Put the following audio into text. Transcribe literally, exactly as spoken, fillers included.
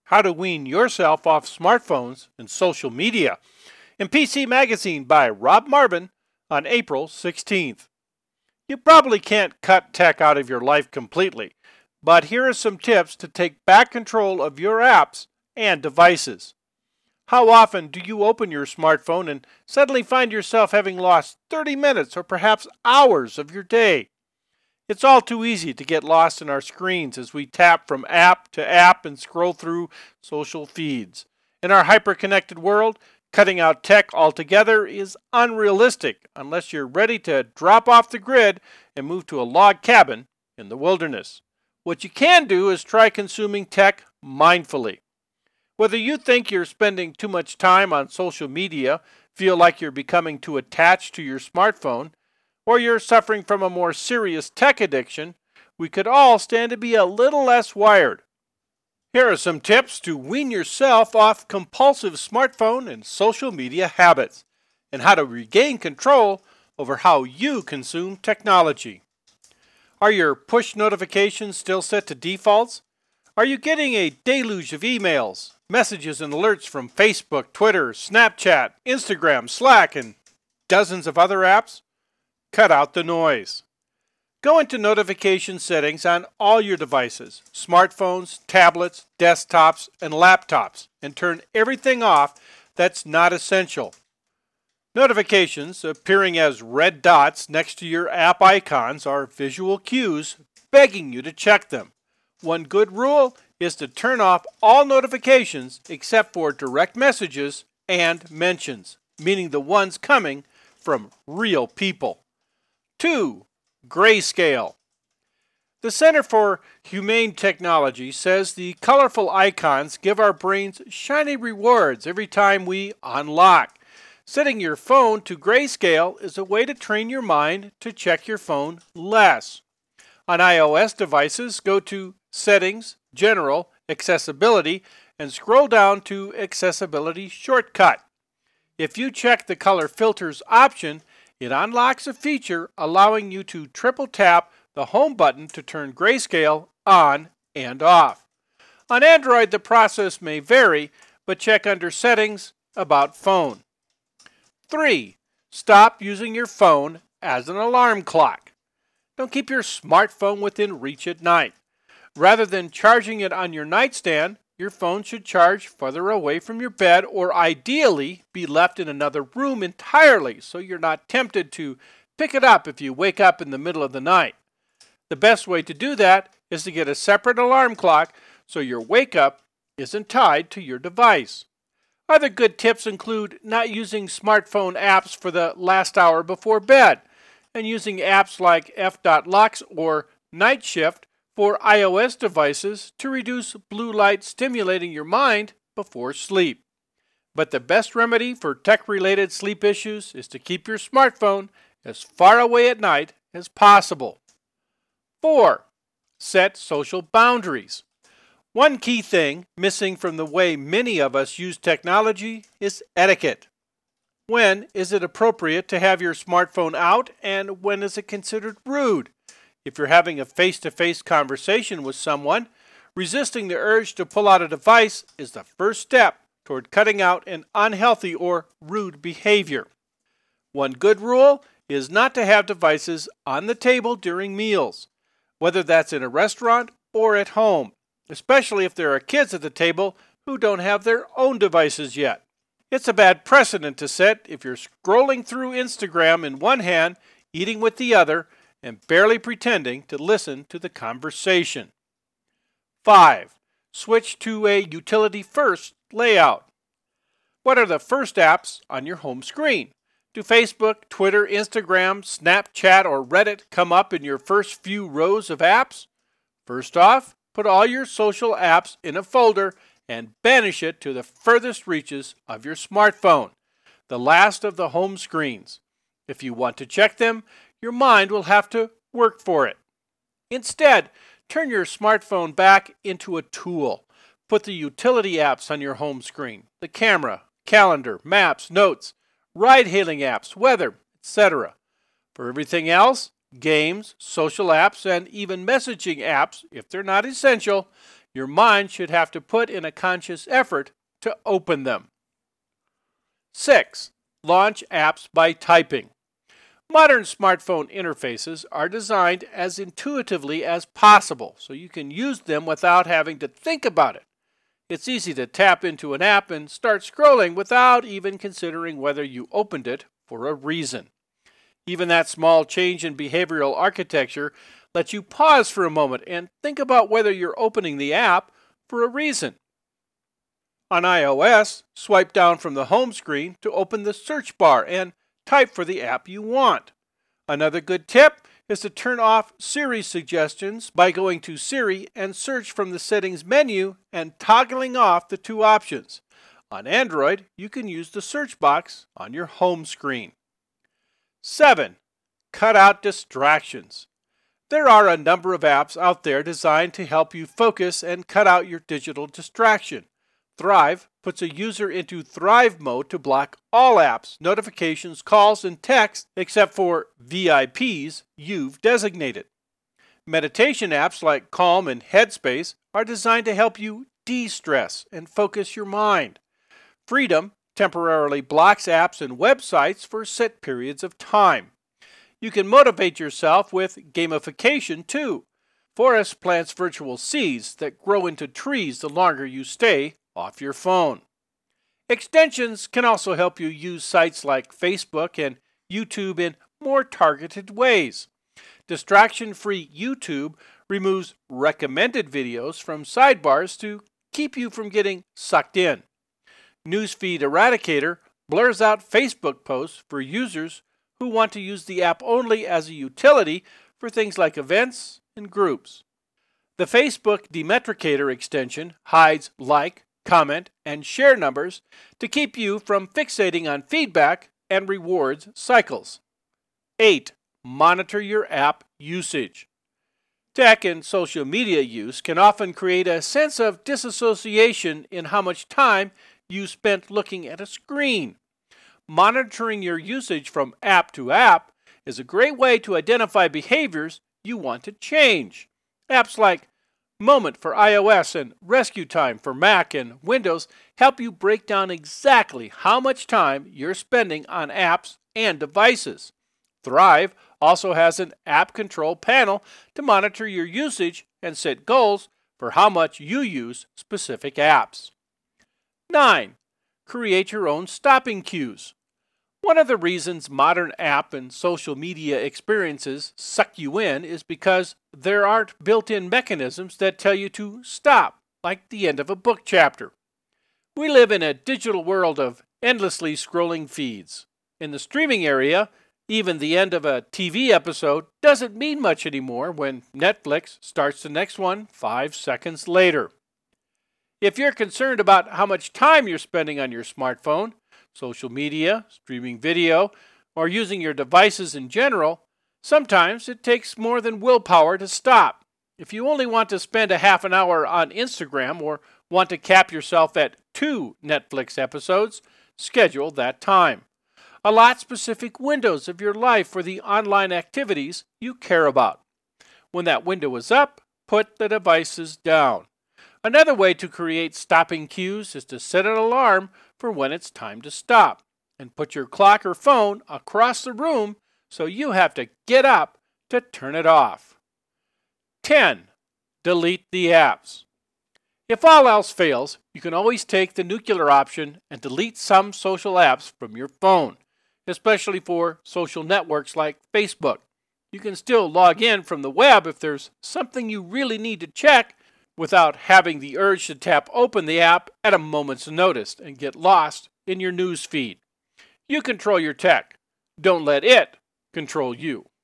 How to Wean Yourself Off Smartphones and Social Media in P C Magazine by Rob Marvin on April sixteenth. You probably can't cut tech out of your life completely, but here are some tips to take back control of your apps and devices. How often do you open your smartphone and suddenly find yourself having lost thirty minutes or perhaps hours of your day? It's all too easy to get lost in our screens as we tap from app to app and scroll through social feeds. In our hyper-connected world, cutting out tech altogether is unrealistic unless you're ready to drop off the grid and move to a log cabin in the wilderness. What you can do is try consuming tech mindfully. Whether you think you're spending too much time on social media, feel like you're becoming too attached to your smartphone, or you're suffering from a more serious tech addiction, we could all stand to be a little less wired. Here are some tips to wean yourself off compulsive smartphone and social media habits, and how to regain control over how you consume technology. Are your push notifications still set to defaults? Are you getting a deluge of emails, messages, and alerts from Facebook, Twitter, Snapchat, Instagram, Slack, and dozens of other apps? Cut out the noise. Go into notification settings on all your devices, smartphones, tablets, desktops, and laptops, and turn everything off that's not essential. Notifications appearing as red dots next to your app icons are visual cues begging you to check them. One good rule is to turn off all notifications except for direct messages and mentions, meaning the ones coming from real people. two. Grayscale. The Center for Humane Technology says the colorful icons give our brains shiny rewards every time we unlock. Setting your phone to grayscale is a way to train your mind to check your phone less. On iOS devices, go to Settings, General, Accessibility, and scroll down to Accessibility Shortcut. If you check the color filters option, it unlocks a feature allowing you to triple tap the home button to turn grayscale on and off. On Android, the process may vary, but check under Settings, About Phone. three. Stop using your phone as an alarm clock. Don't keep your smartphone within reach at night. Rather than charging it on your nightstand, your phone should charge further away from your bed, or ideally be left in another room entirely so you're not tempted to pick it up if you wake up in the middle of the night. The best way to do that is to get a separate alarm clock so your wake up isn't tied to your device. Other good tips include not using smartphone apps for the last hour before bed, and using apps like F Lux or Night Shift for iOS devices to reduce blue light stimulating your mind before sleep. But the best remedy for tech-related sleep issues is to keep your smartphone as far away at night as possible. four. Set social boundaries. One key thing missing from the way many of us use technology is etiquette. When is it appropriate to have your smartphone out, and when is it considered rude? If you're having a face-to-face conversation with someone, resisting the urge to pull out a device is the first step toward cutting out an unhealthy or rude behavior. One good rule is not to have devices on the table during meals, whether that's in a restaurant or at home, especially if there are kids at the table who don't have their own devices yet. It's a bad precedent to set if you're scrolling through Instagram in one hand, eating with the other, and barely pretending to listen to the conversation. five. Switch to a utility-first layout. What are the first apps on your home screen? Do Facebook, Twitter, Instagram, Snapchat, or Reddit come up in your first few rows of apps? First off, put all your social apps in a folder and banish it to the furthest reaches of your smartphone, the last of the home screens. If you want to check them, your mind will have to work for it. Instead, turn your smartphone back into a tool. Put the utility apps on your home screen, the camera, calendar, maps, notes, ride-hailing apps, weather, et cetera. For everything else, games, social apps, and even messaging apps, if they're not essential, your mind should have to put in a conscious effort to open them. six. Launch apps by typing. Modern smartphone interfaces are designed as intuitively as possible, so you can use them without having to think about it. It's easy to tap into an app and start scrolling without even considering whether you opened it for a reason. Even that small change in behavioral architecture lets you pause for a moment and think about whether you're opening the app for a reason. On iOS, swipe down from the home screen to open the search bar and type for the app you want. Another good tip is to turn off Siri suggestions by going to Siri and search from the settings menu and toggling off the two options. On Android, you can use the search box on your home screen. seven. Cut out distractions. There are a number of apps out there designed to help you focus and cut out your digital distraction. Thrive puts a user into Thrive mode to block all apps, notifications, calls, and texts except for V I Ps you've designated. Meditation apps like Calm and Headspace are designed to help you de-stress and focus your mind. Freedom temporarily blocks apps and websites for set periods of time. You can motivate yourself with gamification too. Forest plants virtual seeds that grow into trees the longer you stay off your phone. Extensions can also help you use sites like Facebook and YouTube in more targeted ways. Distraction-free YouTube removes recommended videos from sidebars to keep you from getting sucked in. Newsfeed Eradicator blurs out Facebook posts for users who want to use the app only as a utility for things like events and groups. The Facebook Demetricator extension hides like, comment, and share numbers to keep you from fixating on feedback and rewards cycles. eight. Monitor your app usage. Tech and social media use can often create a sense of disassociation in how much time you spent looking at a screen. Monitoring your usage from app to app is a great way to identify behaviors you want to change. Apps like Moment for iOS and Rescue Time for Mac and Windows help you break down exactly how much time you're spending on apps and devices. Thrive also has an app control panel to monitor your usage and set goals for how much you use specific apps. nine. Create your own stopping cues. One of the reasons modern app and social media experiences suck you in is because there aren't built-in mechanisms that tell you to stop, like the end of a book chapter. We live in a digital world of endlessly scrolling feeds. In the streaming area, even the end of a T V episode doesn't mean much anymore when Netflix starts the next one five seconds later. If you're concerned about how much time you're spending on your smartphone, social media, streaming video, or using your devices in general, sometimes it takes more than willpower to stop. If you only want to spend a half an hour on Instagram or want to cap yourself at two Netflix episodes, schedule that time. Allot specific windows of your life for the online activities you care about. When that window is up, put the devices down. Another way to create stopping cues is to set an alarm for when it's time to stop, and put your clock or phone across the room so you have to get up to turn it off. ten. Delete the apps. If all else fails, you can always take the nuclear option and delete some social apps from your phone, especially for social networks like Facebook. You can still log in from the web if there's something you really need to check without having the urge to tap open the app at a moment's notice and get lost in your news feed. You control your tech. Don't let it control you.